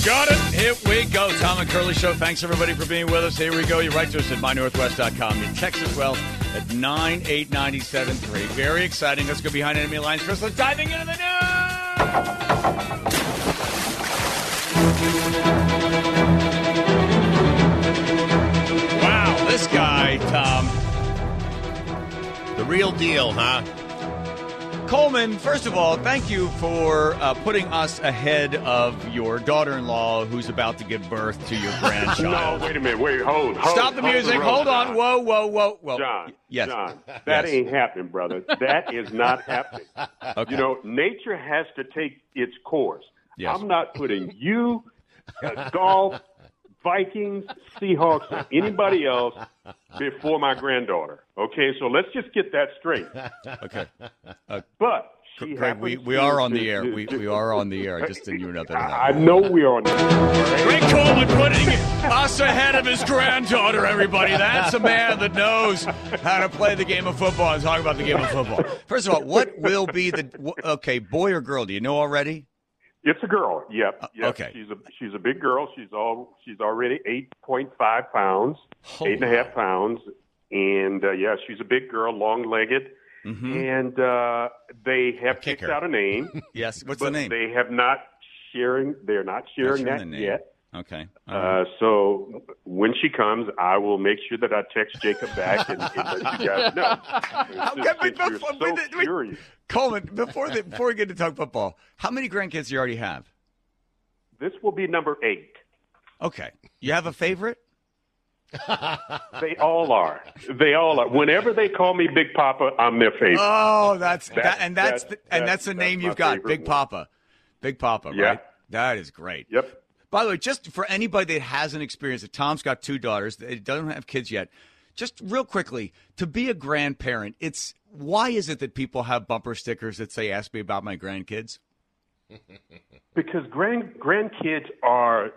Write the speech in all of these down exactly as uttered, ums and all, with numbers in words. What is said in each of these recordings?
Got it. Here we go. Tom and Curly Show. Thanks, everybody, for being with us. Here we go. You write to us at my northwest dot com. You text as well at nine eight nine seven three. Very exciting. Let's go behind enemy lines first. Let's diving into the news. Wow, this guy, Tom. The real deal, huh? Coleman, first of all, thank you for uh, putting us ahead of your daughter-in-law who's about to give birth to your grandchild. No, wait a minute. Wait, hold. hold Stop the hold music. the road, Hold on. John. Whoa, whoa, whoa, whoa. John, Yes. John, that Yes. ain't happening, brother. That is not happening. Okay. You know, nature has to take its course. Yes. I'm not putting you, uh, golf, Vikings, Seahawks, or anybody else before my granddaughter. Okay, so let's just get that straight. Okay. Uh, But she Greg, we, happens we to- are on the to- air. to- We, to- we are on the air. I just didn't you know that. I, I know we are on the air. Greg Coleman putting us ahead of his granddaughter, everybody. That's a man that knows how to play the game of football and talk about the game of football. First of all, what will be the – okay, boy or girl? Do you know already? It's a girl. Yep. Uh, yep. okay. She's a she's a big girl. She's all she's already eight point five pounds, Oh, eight and a half pounds, and uh, yeah, she's a big girl, long legged, Mm-hmm. and uh, they have Kick picked her. out a name. Yes. What's but the name? They have not sharing. They're not sharing Not sharing that the name. yet. Okay. All right. Uh, so when she comes, I will make sure that I text Jacob back and, and let you guys know. Since, Okay, since but you're before- so but the- wait. curious. Coleman, before, the, before we get to talk football, how many grandkids do you already have? This will be number eight. Okay. You have a favorite? They all are. They all are. Whenever they call me Big Papa, I'm their favorite. Oh, that's That- that, and that's that- the, and that- that's the that's name my you've got, favorite Big one. Papa, Big Papa, Yeah. right? That is great. Yep. By the way, just for anybody that hasn't experienced it, Tom's got two daughters. They don't have kids yet. Just real quickly, to be a grandparent, it's why is it that people have bumper stickers that say "Ask me about my grandkids"? Because grand grandkids are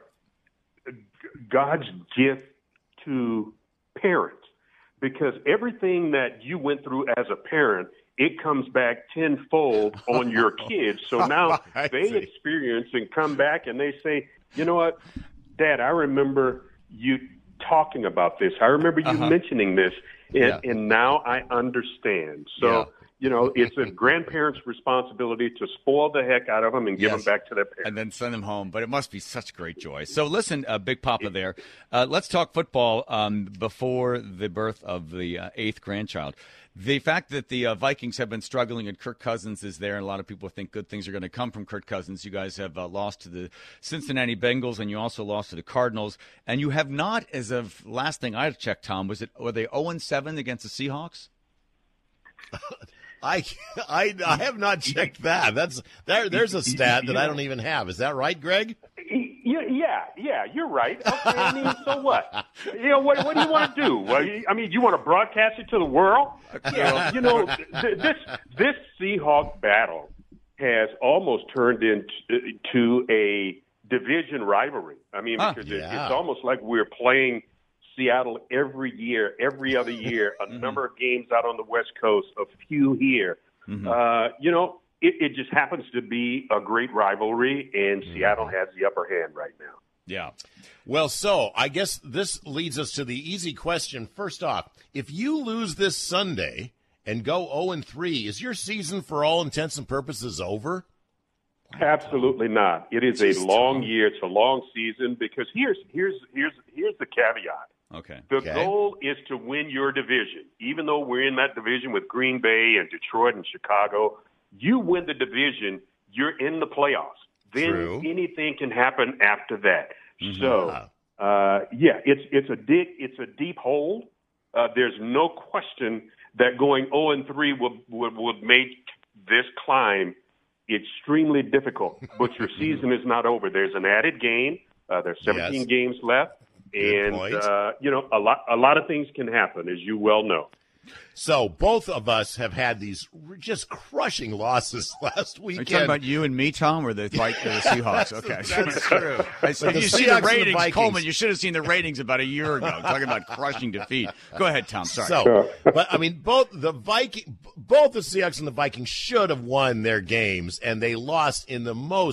God's gift to parents. Because everything that you went through as a parent, it comes back tenfold on your kids. So now I they see. experience and come back and they say, you know what, Dad, I remember you talking about this. I remember you Uh-huh. mentioning this. And, Yeah. and now I understand. So, Yeah. you know, it's a grandparent's responsibility to spoil the heck out of them and give Yes. them back to their parents. And then send them home. But it must be such great joy. So listen, uh, Big Papa there. Uh, let's talk football um, before the birth of the uh, eighth grandchild. The fact that the uh, Vikings have been struggling and Kirk Cousins is there, and a lot of people think good things are going to come from Kirk Cousins. You guys have uh, lost to the Cincinnati Bengals, and you also lost to the Cardinals. And you have not, as of last thing I checked, Tom, was it were they oh and seven against the Seahawks? I, I, I have not checked that. That's there. There's a stat that I don't even have. Is that right, Greg? Yeah, yeah, yeah, you're right. Okay, I mean, so what? You know, what, what do you want to do? Well, you- I mean, you want to broadcast it to the world? Yeah, you know, th- this this Seahawk battle has almost turned into a division rivalry. I mean, Huh. because it, Yeah. it's almost like we're playing Seattle every year, every other year, a number of games out on the West Coast, a few here. Uh, you know, it, it just happens to be a great rivalry, and Seattle has the upper hand right now. Yeah. Well, so I guess this leads us to the easy question. First off, if you lose this Sunday and go oh and three, is your season for all intents and purposes over? Absolutely not. It is a long year. It's a long season because here's here's here's here's the caveat. Okay. The Okay. goal is to win your division. Even though we're in that division with Green Bay and Detroit and Chicago, you win the division, you're in the playoffs. Then True. anything can happen after that. So, uh, yeah, it's it's a deep it's a deep hole. Uh, there's no question that going oh and three would, would would make this climb extremely difficult. But your season is not over. There's an added game. Uh, there's seventeen Yes. games left. Good And point. uh, you know, a lot a lot of things can happen, as you well know. So both of us have had these r- just crushing losses last Are you weekend. talking about you and me, Tom, or the, like, the Seahawks? Okay. That's true. I said, But the you see Seahawks the and the ratings, Vikings- Coleman. You should have seen the ratings about a year ago. Talking about crushing defeat. Go ahead, Tom. Sorry. So, but I mean, both the Viking, both the Seahawks and the Vikings should have won their games, and they lost in the most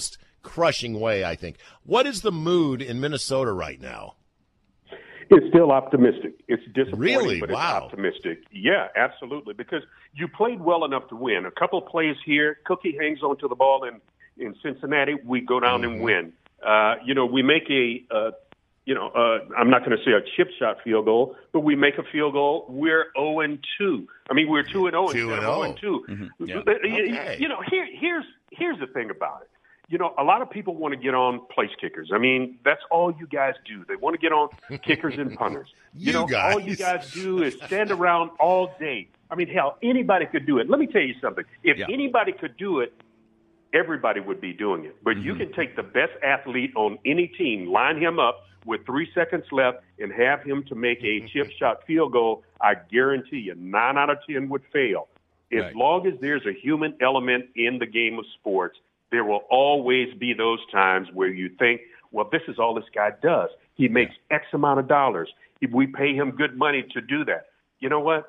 crushing way, I think. What is the mood in Minnesota right now? It's still optimistic. It's disappointing, Really? but Wow. it's optimistic. Yeah, absolutely, because you played well enough to win. A couple of plays here, Cookie hangs onto the ball in, in Cincinnati, we go down Mm-hmm. and win. Uh, you know, we make a, uh, you know, uh, I'm not going to say a chip shot field goal, but we make a field goal. We're oh and two. I mean, we're two and oh Two instead and of oh. oh and two. Mm-hmm. Yeah. Okay. You know, here, here's here's the thing about it. You know, a lot of people want to get on place kickers. I mean, that's all you guys do. They want to get on kickers and punters. You, You know, guys. all you guys do is stand around all day. I mean, hell, anybody could do it. Let me tell you something. If Yeah. anybody could do it, everybody would be doing it. But you can take the best athlete on any team, line him up with three seconds left, and have him to make a chip shot field goal. I guarantee you, nine out of ten would fail. As Right. long as there's a human element in the game of sports, there will always be those times where you think, well, this is all this guy does. He makes X amount of dollars. If we pay him good money to do that. You know what?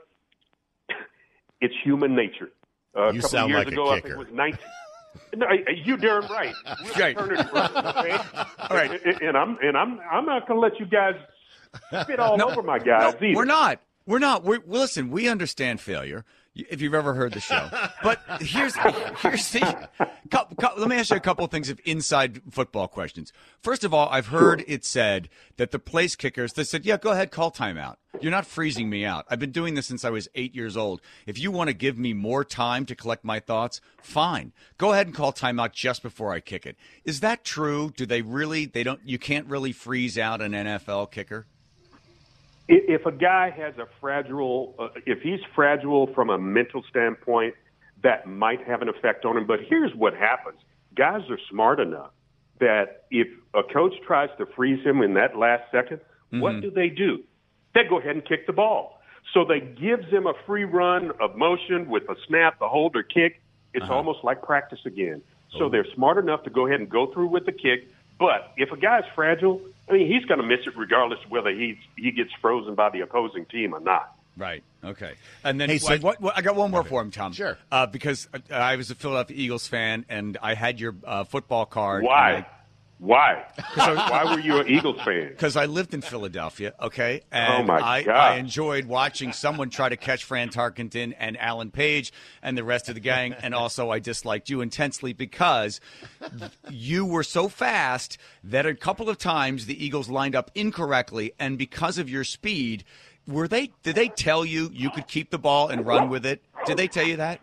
It's human nature. Uh, You a couple sound of years like a ago, I think kicker. it was nineteen. No, you darn right. We're Right. fraternity brothers, okay? All right. And, and I'm and I'm I'm not going to let you guys spit all over my guys either. We're not. We're not. We're, well, listen, we understand failure, if you've ever heard the show. But here's here's the. Couple, couple, let me ask you a couple of things of inside football questions. First of all, I've heard it said that the place kickers, they said, yeah, go ahead, call timeout. You're not freezing me out. I've been doing this since I was eight years old. If you want to give me more time to collect my thoughts, fine. Go ahead and call timeout just before I kick it. Is that true? Do they really, they don't, you can't really freeze out an N F L kicker? If a guy has a fragile, uh, if he's fragile from a mental standpoint, that might have an effect on him. But here's what happens. Guys are smart enough that if a coach tries to freeze him in that last second, Mm-hmm. what do they do? They go ahead and kick the ball. So they gives him a free run of motion with a snap, the hold or kick. It's Uh-huh. almost like practice again. So they're smart enough to go ahead and go through with the kick. But if a guy's fragile, I mean, he's going to miss it regardless of whether he's, he gets frozen by the opposing team or not. Right. Okay. And then Hey, so- I, what, what, I got one more for him, Tom. Sure. Uh, because uh, I was a Philadelphia Eagles fan, and I had your uh, football card. Why? Why? Why were you an Eagles fan? Because I lived in Philadelphia, okay? And Oh, my I, God. I enjoyed watching someone try to catch Fran Tarkenton and Alan Page and the rest of the gang. And also, I disliked you intensely because you were so fast that a couple of times the Eagles lined up incorrectly. And because of your speed, were they? Did they tell you you could keep the ball and run with it? Did they tell you that?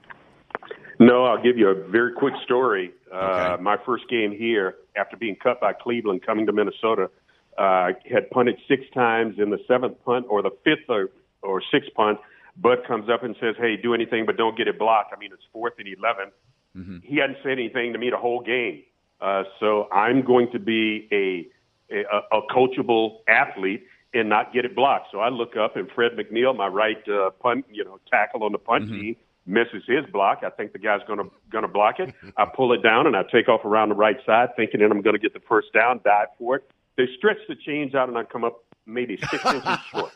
No, I'll give you a very quick story. Uh, Okay. my first game here, after being cut by Cleveland, coming to Minnesota, uh, had punted six times in the seventh punt or the fifth or, or sixth punt. Bud comes up and says, hey, do anything but don't get it blocked. I mean, it's fourth and eleven. Mm-hmm. He hadn't said anything to me the whole game. Uh, so I'm going to be a, a, a coachable athlete and not get it blocked. So I look up, and Fred McNeil, my right uh, punt, you know, tackle on the punt Mm-hmm. team, misses his block. I think the guy's going to going to block it. I pull it down, and I take off around the right side, thinking that I'm going to get the first down, dive for it. They stretch the chains out, and I come up maybe six inches short.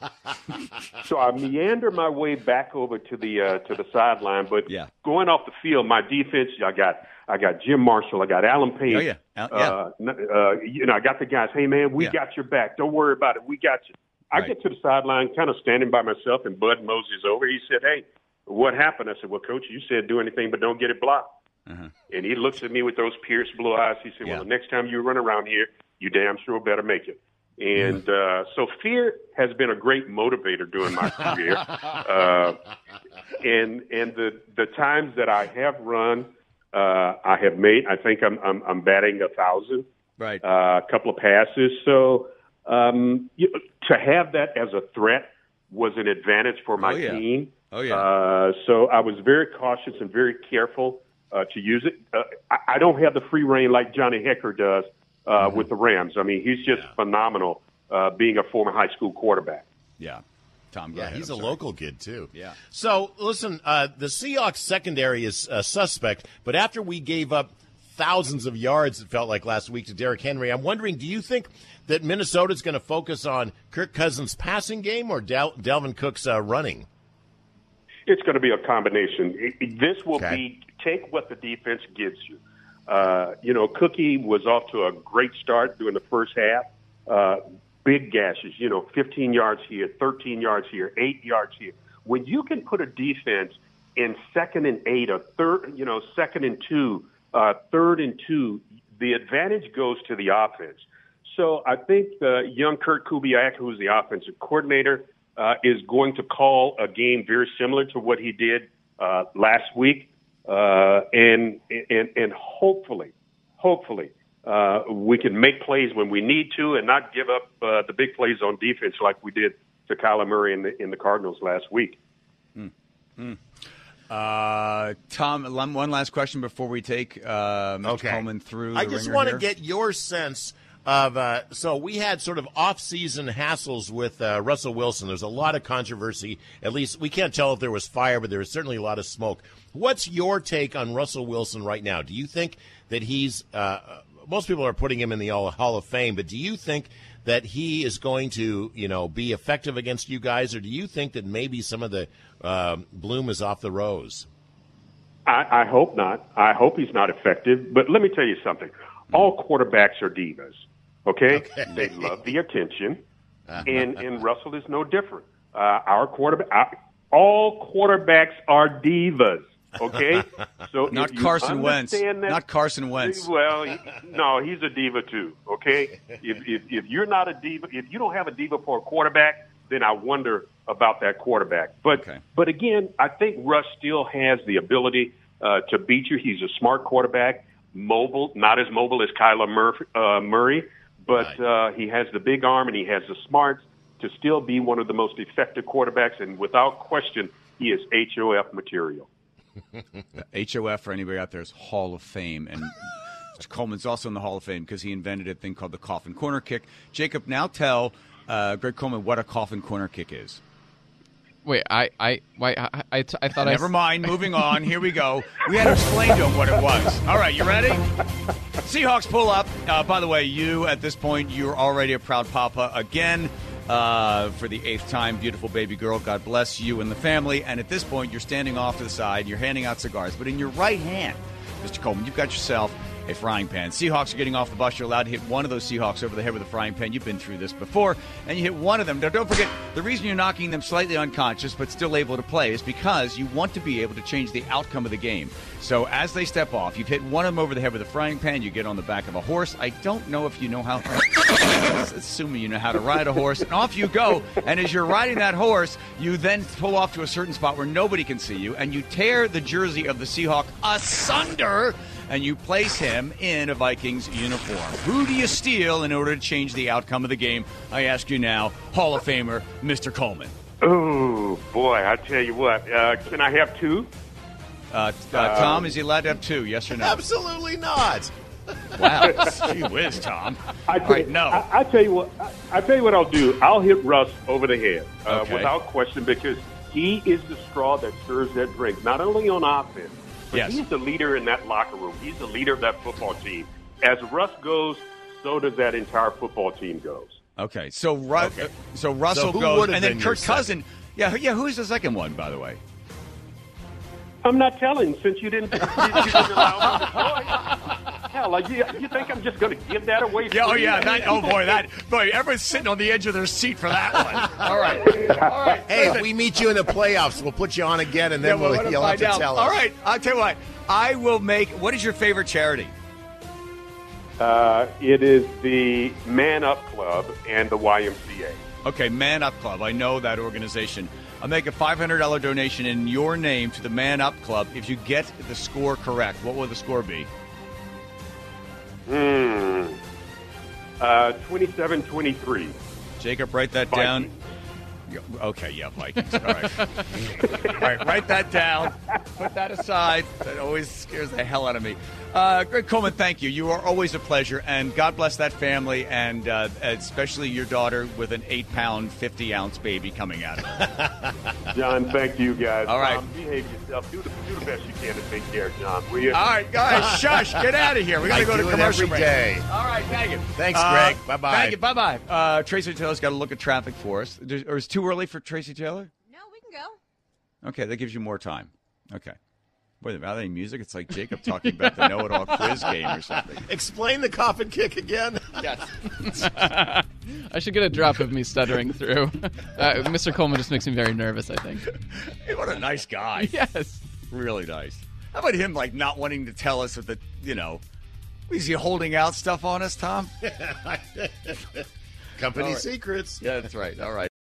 So I meander my way back over to the uh, to the sideline. But Yeah. going off the field, my defense, I got I got Jim Marshall, I got Alan Page. Oh, yeah. Al- yeah. Uh, n- uh, you know, I got the guys. Hey, man, we Yeah. got your back. Don't worry about it. We got you. I Right. get to the sideline, kind of standing by myself, and Bud Moses over. He said, hey, what happened? I said, well, Coach, you said do anything but don't get it blocked. Uh-huh. And he looks at me with those pierced blue eyes. He said, Yeah. well, the next time you run around here, you damn sure better make it. And uh, so fear has been a great motivator during my career. Uh, and and the, the times that I have run, uh, I have made, I think I'm, I'm, I'm batting a thousand, Right. uh, a couple of passes. So um, you, to have that as a threat was an advantage for my Oh, yeah. team. Oh, yeah. Uh, so I was very cautious and very careful uh, to use it. Uh, I, I don't have the free reign like Johnny Hecker does uh, Mm-hmm. with the Rams. I mean, he's just phenomenal uh, being a former high school quarterback. Yeah. Tom, go Yeah, ahead. he's I'm a sorry. local kid, too. Yeah. So, listen, uh, the Seahawks secondary is uh, suspect, but after we gave up thousands of yards, it felt like last week, to Derrick Henry, I'm wondering, do you think that Minnesota's going to focus on Kirk Cousins' passing game or Dal- Dalvin Cook's uh, running? It's going to be a combination. It, it- this will Okay. be take what the defense gives you. Uh, you know, Cookie was off to a great start during the first half. Uh, big gashes, you know, fifteen yards here, thirteen yards here, eight yards here. When you can put a defense in second and eight, or third, you know, second and two, uh, third and two, the advantage goes to the offense. So I think uh, young Kurt Kubiak, who's the offensive coordinator, uh, is going to call a game very similar to what he did uh, last week. Uh, and, and, and hopefully, hopefully, uh, we can make plays when we need to and not give up uh, the big plays on defense like we did to Kyler Murray in the, in the Cardinals last week. Hmm. Hmm. Uh, Tom, one last question before we take uh, Mister Okay. Coleman through the I just ringer want to here. get your sense of uh, – so we had sort of off-season hassles with uh, Russell Wilson. There's a lot of controversy. At least we can't tell if there was fire, but there was certainly a lot of smoke. What's your take on Russell Wilson right now? Do you think that he's uh, – most people are putting him in the Hall of Fame, but do you think that he is going to, you know, be effective against you guys, or do you think that maybe some of the uh, bloom is off the rose? I, I hope not. I hope he's not effective. But let me tell you something. All quarterbacks are divas, okay? Okay. They love the attention, and, and Russell is no different. Uh, our quarterback, our, all quarterbacks are divas, okay? So Not if you Carson Wentz. understand that- Not Carson Wentz. Well, he, no, he's a diva too, okay? If, if if you're not a diva, if you don't have a diva for a quarterback, then I wonder about that quarterback. But Okay. but again, I think Russ still has the ability uh, to beat you. He's a smart quarterback, mobile, not as mobile as Kyler Murphy, uh, Murray, but uh, he has the big arm and he has the smarts to still be one of the most effective quarterbacks. And without question, he is H O F material. H O F, for anybody out there, is Hall of Fame. And Mister Coleman's also in the Hall of Fame because he invented a thing called the coffin corner kick. Jacob, now tell uh, Greg Coleman what a coffin corner kick is. Wait, I, I, wait, I, I, I thought I. Never mind. Moving on. Here we go. We had to explain to him what it was. All right, you ready? Seahawks pull up. Uh, by the way, you, at this point, you're already a proud papa again uh, for the eighth time. Beautiful baby girl. God bless you and the family. And at this point, you're standing off to the side. You're handing out cigars. But in your right hand, Mister Coleman, you've got yourself a frying pan. Seahawks are getting off the bus. You're allowed to hit one of those Seahawks over the head with a frying pan. You've been through this before. And you hit one of them. Now, don't forget, the reason you're knocking them slightly unconscious but still able to play is because you want to be able to change the outcome of the game. So as they step off, you've hit one of them over the head with a frying pan. You get on the back of a horse. I don't know if you know how, assuming you know how to ride a horse. And off you go. And as you're riding that horse, you then pull off to a certain spot where nobody can see you. And you tear the jersey of the Seahawk asunder. And you place him in a Vikings uniform. Who do you steal in order to change the outcome of the game? I ask you now, Hall of Famer Mister Coleman. Oh, boy, I tell you what. Uh, can I have two? Uh, uh, Tom, is he allowed to have two, yes or no? Absolutely not. Wow. Gee whiz, Tom. I All right, no. I, I tell you what. I, I tell you what I'll do. I'll hit Russ over the head uh, Okay. without question because he is the straw that stirs that drink. Not only on offense, but Yes. he's the leader in that locker room. He's the leader of that football team. As Russ goes, so does that entire football team goes. Okay, so Ru- Okay. uh, so Russell So who goes, would have and then been your Kirk Cousin. Yeah, who- yeah. Who's the second one, by the way? I'm not telling since you didn't. You, you didn't allow me to voice. Hell, like, you, you think I'm just going to give that away? Yeah, oh free? yeah, that, oh boy, that boy, everyone's sitting on the edge of their seat for that one. All right, all right. Hey, if we meet you in the playoffs, we'll put you on again, and then Yeah, we're we'll, gonna you'll have find to out. tell us. All right, I'll tell you what. I will make. What is your favorite charity? Uh, it is the Man Up Club and the Y M C A. Okay, Man Up Club. I know that organization. I'll make a five hundred dollars donation in your name to the Man Up Club if you get the score correct. What will the score be? Hmm. Uh, twenty-seven twenty-three. Jacob, write that Vikings. down. Yeah, okay, yeah, Vikings. All right. All right, write that down. Put that aside. That always scares the hell out of me. Uh, Greg Coleman, thank you. You are always a pleasure, and God bless that family, and uh, especially your daughter with an eight-pound, fifty-ounce baby coming out of her. John, thank you, guys. All right. Um, behave yourself. Do the, do the best you can to take care of John, will you? All right, guys, shush. Get out of here. We got I to go do to it commercial every break. day. All right, thank you. Thanks, Uh, Greg. Bye-bye. Thank you. Bye-bye. Uh, Tracy Taylor's got to look at traffic for us. There's, or is it too early for Tracy Taylor? No, we can go. Okay, that gives you more time. Okay. Wait, are they music? It's like Jacob talking about the know-it-all quiz game or something. Explain the coffin kick again. Yes. I should get a drop of me stuttering through. Uh, Mister Coleman just makes me very nervous, I think. Hey, what a nice guy. Yes. Really nice. How about him, like, not wanting to tell us that, you know, is he holding out stuff on us, Tom? Company right. secrets. Yeah, that's right. All right.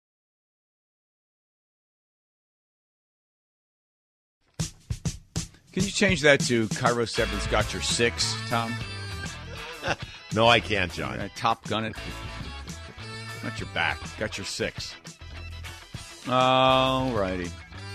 Can you change that to Cairo Severance got your six, Tom? No, I can't, John. Uh, Top Gun it. Not your back. Got your six. All righty.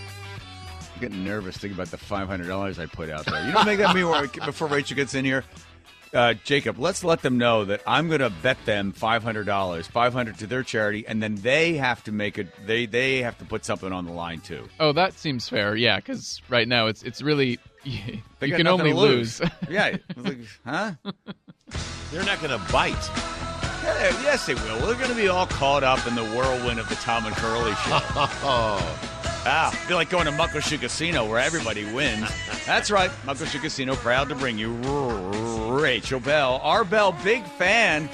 I'm getting nervous thinking about the five hundred dollars I put out there. You don't make that me worry before Rachel gets in here. Uh, Jacob, let's let them know that I'm going to bet them five hundred dollars, five hundred dollars to their charity, and then they have to make it. They they have to put something on the line too. Oh, that seems fair. Yeah, because right now it's it's really you They got can nothing only to lose. lose. Yeah, like, huh? They're not going to bite. Yeah, yes, they will. They're going to be all caught up in the whirlwind of the Tom and Curly show. Oh. Ah, I feel like going to Muckleshoot Casino where everybody wins. That's right. Muckleshoot Casino, proud to bring you Rachel Bell. Our Bell, big fan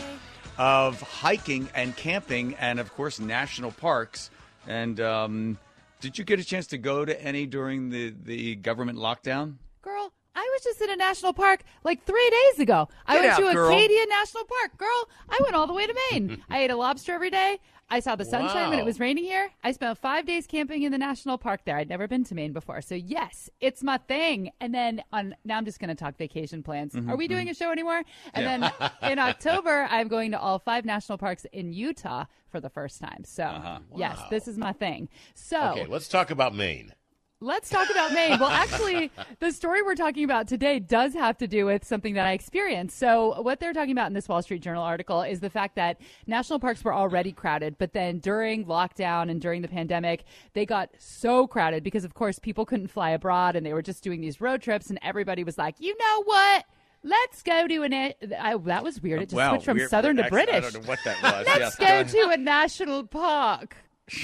of hiking and camping and, of course, national parks. And um, did you get a chance to go to any during the, the government lockdown? Girl, I was just in a national park like three days ago. I Get went out, to girl. Acadia National Park. Girl, I went all the way to Maine. I ate a lobster every day. I saw the sunshine when it Wow. was raining here. I spent five days camping in the national park there. I'd never been to Maine before. So, yes, it's my thing. And then on now I'm just going to talk vacation plans. Mm-hmm, Are we doing a show anymore? And Yeah. then in October, I'm going to all five national parks in Utah for the first time. So, Uh-huh. yes, Wow. this is my thing. So, Okay, let's talk about Maine. let's talk about Maine. Well, actually, the story we're talking about today does have to do with something that I experienced. So what they're talking about in this Wall Street Journal article is the fact that national parks were already crowded, but then during lockdown and during the pandemic, they got so crowded because, of course, people couldn't fly abroad and they were just doing these road trips, and everybody was like, you know what? Let's go to an. I, that was weird. It just Wow, switched from weird- Southern to actually, British. I don't know what that was. Let's Yes, go to a national park.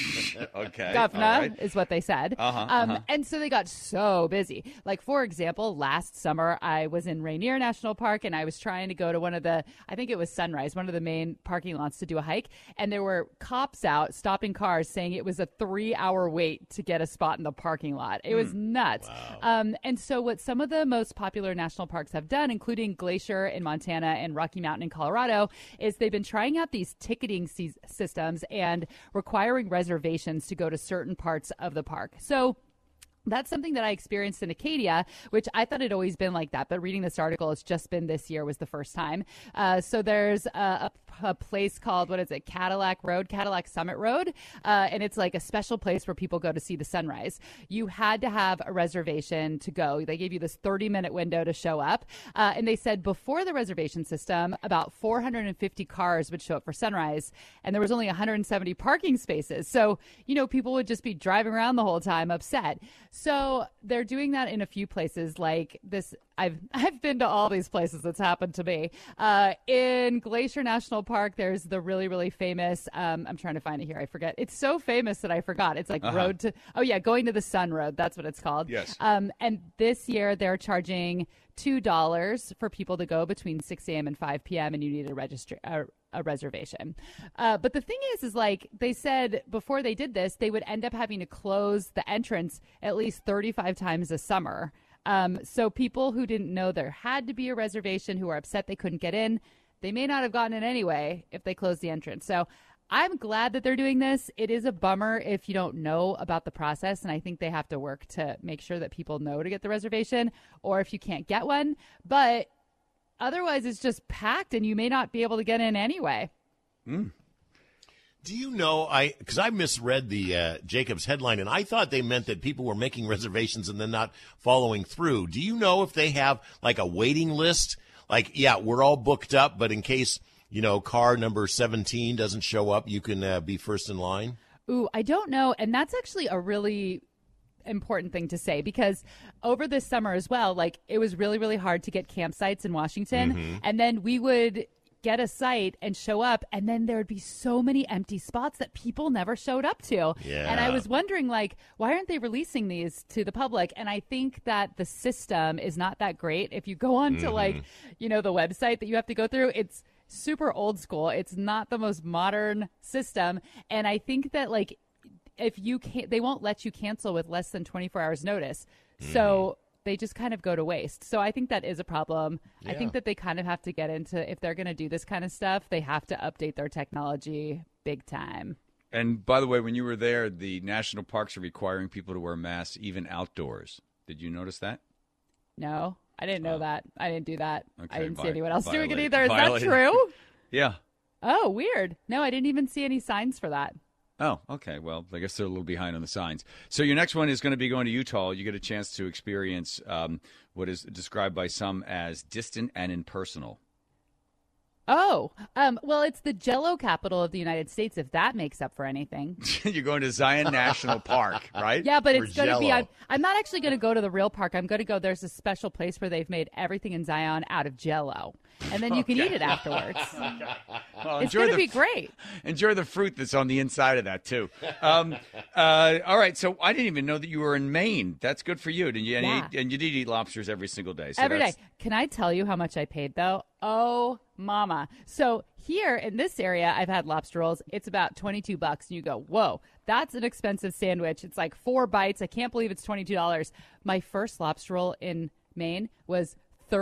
Okay. Governor all right. is what they said. Uh-huh, um, uh-huh. And so they got so busy. Like, for example, last summer, I was in Rainier National Park and I was trying to go to one of the, I think it was Sunrise, one of the main parking lots to do a hike. And there were cops out stopping cars saying it was a three hour wait to get a spot in the parking lot. It was nuts. Um, and so what some of the most popular national parks have done, including Glacier in Montana and Rocky Mountain in Colorado, is they've been trying out these ticketing se- systems and requiring reservations to go to certain parts of the park. So that's something that I experienced in Acadia, which I thought had always been like that. But reading this article, it's just been this year was the first time. Uh, so there's a, a, a place called, what is it, Cadillac Road, Cadillac Summit Road. Uh, and it's like a special place where people go to see the sunrise. You had to have a reservation to go. They gave you this thirty minute window to show up. Uh, and they said before the reservation system, about four hundred fifty cars would show up for sunrise. And there was only one hundred seventy parking spaces. So, you know, people would just be driving around the whole time upset. So they're doing that in a few places like this. I've I've been to all these places. It's happened to me. Uh, in Glacier National Park, there's the really, really famous, um, I'm trying to find it here. I forget. It's so famous that I forgot. It's like Uh-huh. Road to, oh yeah, Going to the Sun Road. That's what it's called. Yes. Um, and this year they're charging two dollars for people to go between six a.m. and five p.m. and you need a register a, a reservation. Uh, but the thing is, is like they said before they did this, they would end up having to close the entrance at least thirty-five times a summer. Um, so people who didn't know there had to be a reservation, who are upset they couldn't get in, they may not have gotten in anyway if they closed the entrance. So I'm glad that they're doing this. It is a bummer if you don't know about the process, and I think they have to work to make sure that people know to get the reservation, or if you can't get one. But otherwise, it's just packed, and you may not be able to get in anyway. Do you know, I because I misread the uh, Jacobs headline, and I thought they meant that people were making reservations and then not following through. Do you know if they have like a waiting list? Like, yeah, we're all booked up, but in case, you know, car number seventeen doesn't show up, you can uh, be first in line? Ooh, I don't know. And that's actually a really important thing to say, because over this summer as well, like it was really, really hard to get campsites in Washington. And then we would get a site and show up, and then there would be so many empty spots that people never showed up to. Yeah. And I was wondering, like, why aren't they releasing these to the public? And I think that the system is not that great. If you go on to, mm-hmm. like, you know, the website that you have to go through, it's super old school. It's not the most modern system. And I think that, like, if you can't, they won't let you cancel with less than twenty-four hours notice. Mm. So they just kind of go to waste. So I think that is a problem. Yeah. I think that they kind of have to get into, if they're going to do this kind of stuff, they have to update their technology big time. And by the way, when you were there, the national parks are requiring people to wear masks even outdoors. Did you notice that? No, I didn't know oh. that. I didn't do that. Okay, I didn't vi- see anyone else violate, doing it either. Is violate. that true? Yeah. Oh, weird. No, I didn't even see any signs for that. Oh, okay. Well, I guess they're a little behind on the signs. So your next one is going to be going to Utah. You get a chance to experience um, what is described by some as distant and impersonal. Oh, um, well, it's the Jell-O capital of the United States, if that makes up for anything. You're going to Zion National Park, right? Yeah, but it's For going to be, Jell-O. I'm, I'm not actually going to go to the real park. I'm going to go, there's a special place where they've made everything in Zion out of Jell-O. And then you can Okay. eat it afterwards. Well, It's enjoy going to the- be great. Enjoy the fruit that's on the inside of that, too. Um, uh, all right, so I didn't even know that you were in Maine. That's good for you. And you, and you, Yeah. eat, and you did eat lobsters every single day. So Every day. that's, Can I tell you how much I paid, though? Oh, mama. So here in this area, I've had lobster rolls. It's about twenty-two bucks. And you go, whoa, that's an expensive sandwich. It's like four bites. I can't believe it's twenty-two dollars. My first lobster roll in Maine was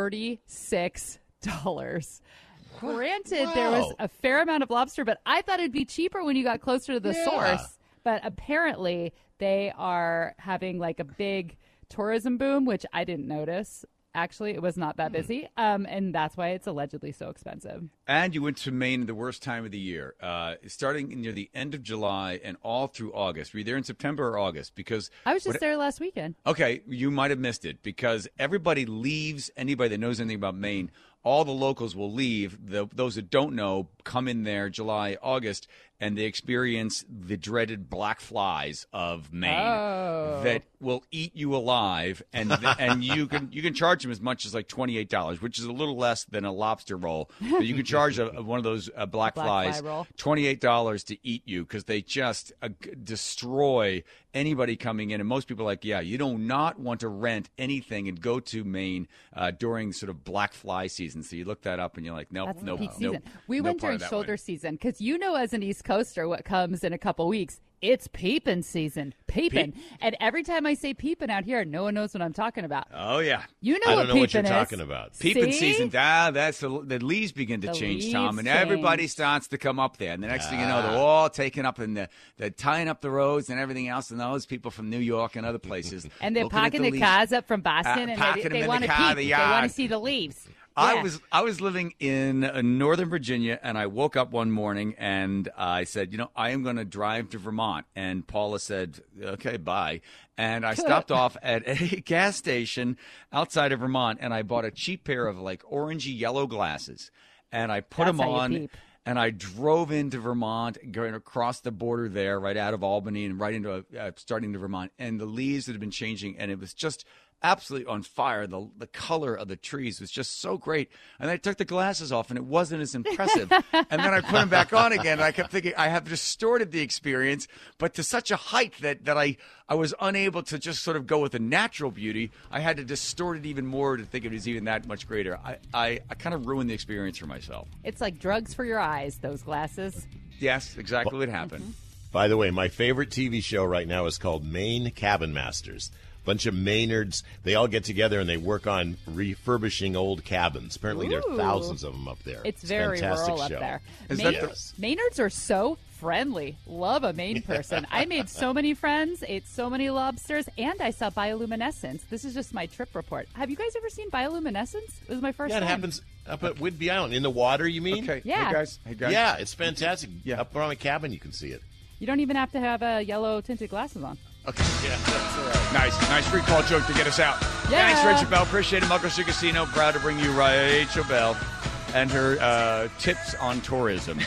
thirty-six dollars. Granted, Wow. there was a fair amount of lobster, but I thought it'd be cheaper when you got closer to the Yeah. source. But apparently, they are having like a big tourism boom, which I didn't notice. Actually, it was not that busy, um, and that's why it's allegedly so expensive. And you went to Maine the worst time of the year, uh, starting near the end of July and all through August. Were you there in September or August? Because I was just what- there last weekend. Okay, you might have missed it because everybody leaves. Anybody that knows anything about Maine, all the locals will leave. The, those that don't know come in there July, August, and they experience the dreaded black flies of Maine Oh. that will eat you alive, and and you can you can charge them as much as like twenty eight dollars, which is a little less than a lobster roll. But you can charge a, one of those uh, black, Black flies fly roll. twenty eight dollars to eat you because they just uh, g- destroy anybody coming in. And most people are like, yeah, you do not want to rent anything and go to Maine uh, during sort of black fly season. So you look that up and you're like, nope, That's nope, peak nope. season. We no went part during of that shoulder one. season because you know, as an East Coaster, what comes in a couple weeks. It's peeping season. Peeping. Peep. And every time I say peeping out here, no one knows what I'm talking about. Oh, yeah. You know I what don't know what peeping you're is. talking about. Peeping See? season, ah, that's the, the leaves begin to The change, Tom, leaves and everybody change. starts to come up there. And the next thing you know, Ah. they're all taking up in the, they're tying up the roads and everything else. And those people from New York and other places, And they're looking at parking the the leaves. cars up from Boston, Uh, and parking they, them they in want the to car, peep. the They want yard. to see the leaves. I Yeah. was I was living in uh, Northern Virginia, and I woke up one morning and I said, you know, I am going to drive to Vermont. And Paula said, okay, bye. And I stopped off at a gas station outside of Vermont, and I bought a cheap pair of like orangey yellow glasses, and I put That's them how you on. peep. And I drove into Vermont, going across the border there, right out of Albany, and right into uh, starting to Vermont. And the leaves had been changing, and it was just absolutely on fire. The the color of the trees was just so great. And I took the glasses off, and it wasn't as impressive. And then I put them back on again, and I kept thinking I have distorted the experience, but to such a height that that I I was unable to just sort of go with the natural beauty. I had to distort it even more to think it was even that much greater. I I, I kind of ruined the experience for myself. It's like drugs for your eyes, those glasses. Yes, exactly what happened. By the way, my favorite T V show right now is called Maine Cabin Masters. Bunch of Maynards, they all get together and they work on refurbishing old cabins. Apparently, there are Ooh. thousands of them up there. It's very fantastic rural show. up there. Is Maine- that the- Yes. Maynards are so friendly. Love a Maine person. I made so many friends, ate so many lobsters, and I saw bioluminescence. This is just my trip report. Have you guys ever seen bioluminescence? It was my first Yeah, it time. happens up at Whidbey Island. In the water, you mean? Okay. Yeah. Hey guys. Hey guys. Yeah, it's fantastic. Yeah. Up around the cabin, you can see it. You don't even have to have uh, yellow tinted glasses on. Okay. Yeah, that's all right. Nice, nice free call joke to get us out. Yeah. Thanks, Rachel Bell. Appreciate it. Muckleshoot Casino, proud to bring you Rachel Bell and her uh, tips on tourism.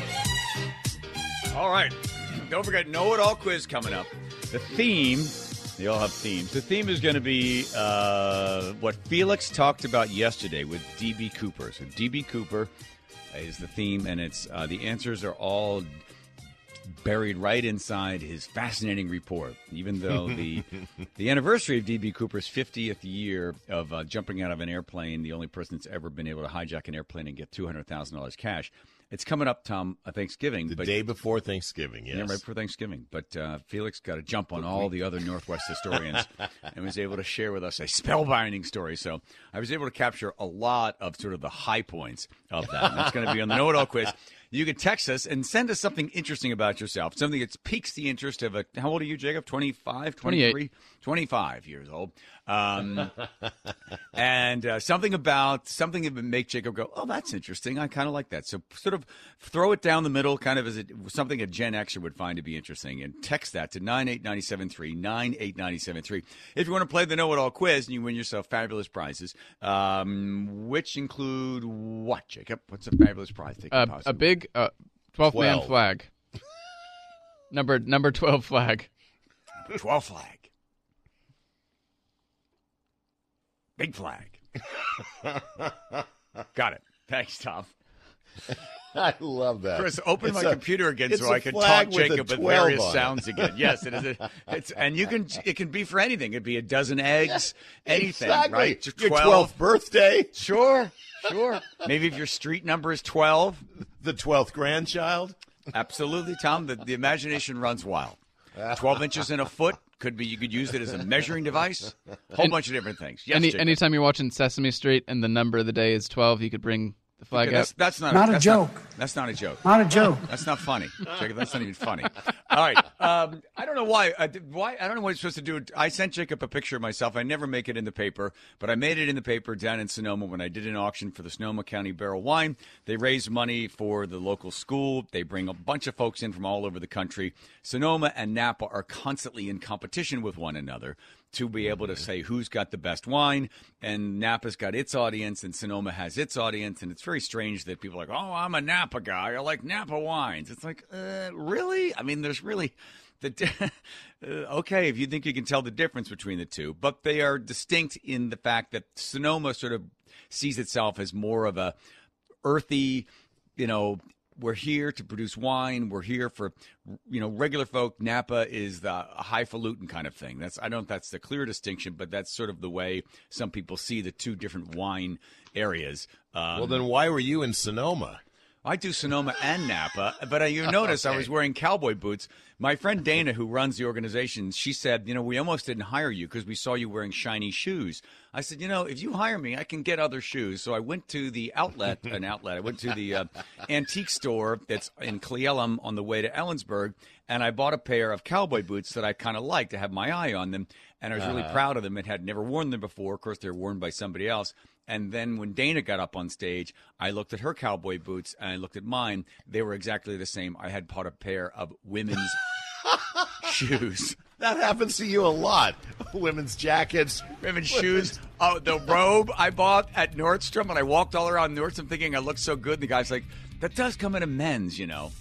All right. Don't forget, Know It All quiz coming up. The theme They all have themes. The theme is going to be uh, what Felix talked about yesterday with D B. Cooper. So D B. Cooper is the theme, and it's uh, the answers are all buried right inside his fascinating report. Even though the the anniversary of D B. Cooper's fiftieth year of uh, jumping out of an airplane, the only person that's ever been able to hijack an airplane and get two hundred thousand dollars cash. It's coming up, Tom, uh, Thanksgiving. The but, day before Thanksgiving, yes. Yeah, right before Thanksgiving. But uh, Felix got a jump on all the other Northwest historians and was able to share with us a spellbinding story. So I was able to capture a lot of sort of the high points of that. And that's going to be on the Know It All quiz. You can text us and send us something interesting about yourself, something that piques the interest of a. How old are you, Jacob? twenty-five, twenty-three? twenty-five years old. Um, and uh, something about something that would make Jacob go, oh, that's interesting. I kind of like that. So sort of throw it down the middle, kind of as a, something a Gen Xer would find to be interesting, and text that to nine eight nine seven three, nine eight nine seven three. If you want to play the Know It All quiz and you win yourself fabulous prizes, um, which include what, Jacob? What's a fabulous prize? They Uh, a big uh, twelve-man twelve. flag. number number twelve flag. twelve flag. Big flag. Got it. Thanks, Tom. I love that. Chris, open It's my a- computer again it's so a I can flag talk with a Jacob with twelve various on it. sounds again. Yes, it is. A, it's and you can it can be for anything. It'd be a dozen eggs, anything, Exactly. right? Just Your twelve. twelfth birthday, Sure, sure. Maybe if your street number is twelve. the twelfth grandchild. Absolutely, Tom. The, the imagination runs wild. Twelve inches in a foot could be. You could use it as a measuring device. A whole And- bunch of different things. Yes, Any, Jacob. anytime you're watching Sesame Street and the number of the day is twelve, you could bring the flag Okay, up. that's, that's not, Not a that's joke. Not, that's not a joke. Not a joke. That's not funny, Jacob. That's not even funny. All right. Um, I don't know why. I, did- why. I don't know what you're supposed to do. I sent Jacob a picture of myself. I never make it in the paper, but I made it in the paper down in Sonoma when I did an auction for the Sonoma County Barrel Wine. They raise money for the local school. They bring a bunch of folks in from all over the country. Sonoma and Napa are constantly in competition with one another to be able to say who's got the best wine, and Napa's got its audience, and Sonoma has its audience, and it's very strange that people are like, oh, I'm a Napa guy, I like Napa wines. It's like, uh, really? I mean, there's really, the di- uh, okay, if you think you can tell the difference between the two, but they are distinct in the fact that Sonoma sort of sees itself as more of a earthy, you know, we're here to produce wine. We're here for, you know, regular folk. Napa is the highfalutin kind of thing. That's I don't know if that's the clear distinction, but that's sort of the way some people see the two different wine areas. Um, Well, then why were you in Sonoma? I do Sonoma and Napa, but uh, you notice I Okay. was wearing cowboy boots. My friend Dana, who runs the organization, she said, you know, we almost didn't hire you because we saw you wearing shiny shoes. I said, you know, if you hire me, I can get other shoes. So I went to the outlet, an outlet. I went to the uh, antique store that's in Cle Elum on the way to Ellensburg, and I bought a pair of cowboy boots that I kind of liked to have my eye on them. And I was really proud of them and had never worn them before. Of course, they're worn by somebody else. And then when Dana got up on stage, I looked at her cowboy boots and I looked at mine. They were exactly the same. I had bought a pair of women's shoes. That happens to you a lot. Women's jackets. Women's shoes. Oh, the robe I bought at Nordstrom, and I walked all around Nordstrom thinking I looked so good. And the guy's like, that does come in a men's, you know.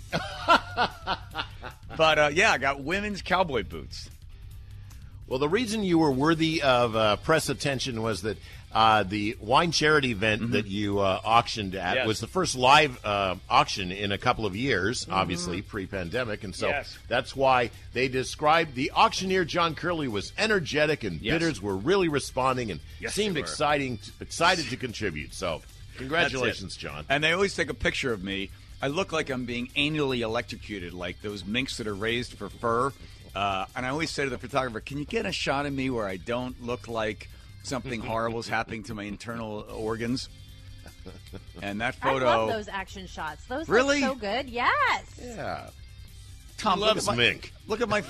But, uh, yeah, I got women's cowboy boots. Well, the reason you were worthy of uh, press attention was that uh, the wine charity event that you uh, auctioned at Yes. was the first live uh, auction in a couple of years, obviously, pre-pandemic. And so Yes. that's why they described the auctioneer, John Curley, was energetic and Yes. bidders were really responding and Yes, seemed they were. exciting, excited to contribute. So congratulations, That's it. John. And they always take a picture of me. I look like I'm being anally electrocuted, like those minks that are raised for fur. Uh, and I always say to the photographer, can you get a shot of me where I don't look like something horrible is happening to my internal organs? And that photo. I love those action shots. Those Really? look so good. Yes. Yeah. Tom, He look loves at my, mink. Look at my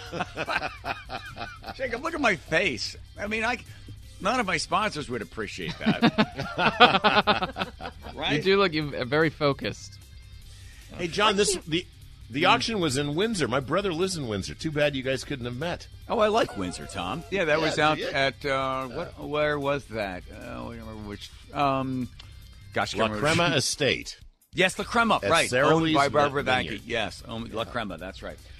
Jacob. Look at my face. I mean, I none of my sponsors would appreciate that. Right? You do look you're very focused. Hey, John, this the the auction was in Windsor. My brother lives in Windsor. Too bad you guys couldn't have met. Oh, I like Windsor, Tom. Yeah, that was Yeah, out yeah. at uh, what? Where was that? Uh, I don't remember which. Um, gosh, I La can't remember. Crema Estate. Yes, La Crema, At right? Sara Owned Lee's by Barbara vineyard. Vanke. Yes, owned, La Crema. That's right.